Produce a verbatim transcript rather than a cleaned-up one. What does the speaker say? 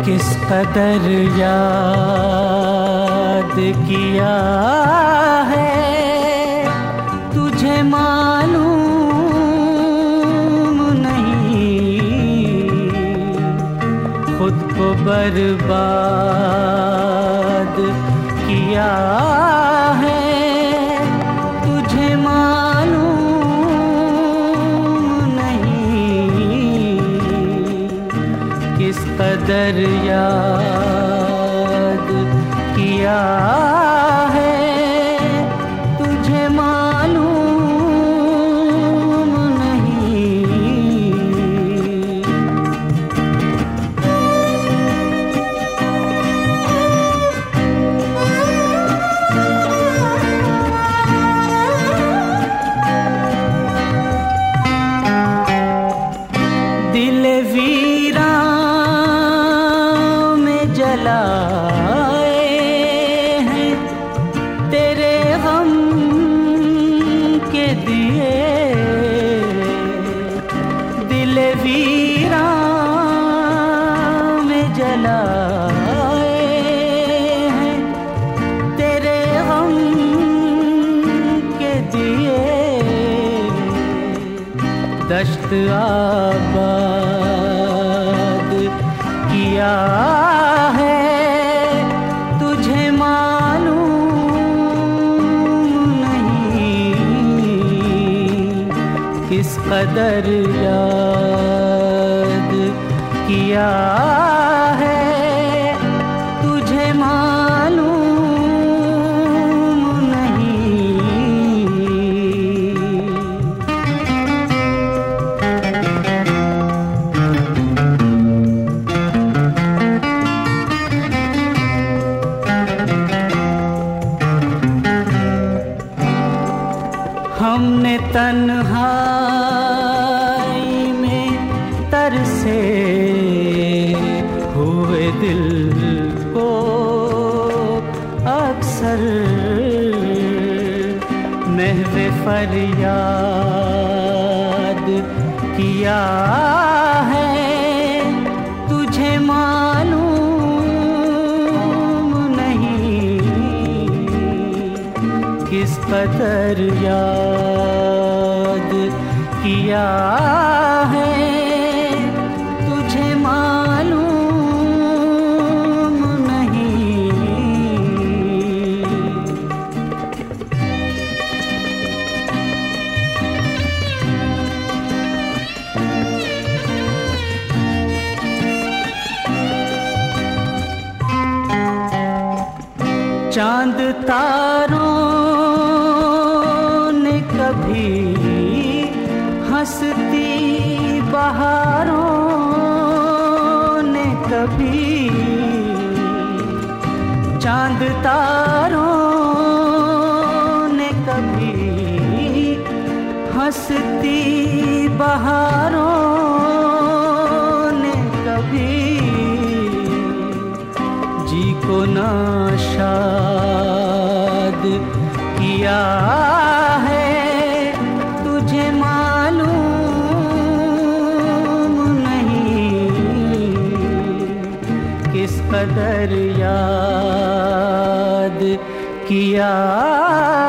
किस कदर याद किया है तुझे मालूम नहीं, खुद को बर्बाद किया है तुझे मालूम नहीं, किस कदर याद किया है तुझे मालूम नहीं। दिल वीरान में जलाए हैं तेरे गम के दिए, दिल वीरान में जलाए हैं तेरे गम के दिए, दश्त आबाद किया है तुझे मालूम नहीं, किस कदर याद किया है तुझे मालूम नहीं। हमने तन्हाई में तरसे हुए दिल को अक्सर महवे फरियाद किया है तुझे मालूम नहीं, किस कदर याद किया है तुझे मालूम नहीं। चांद तारों ने कभी हंसती बहारों ने कभी, चांद तारों ने कभी हंसती बहारों ने कभी, जी को नाशाद किया है तुझे मालूम नहीं, किस कदर याद किया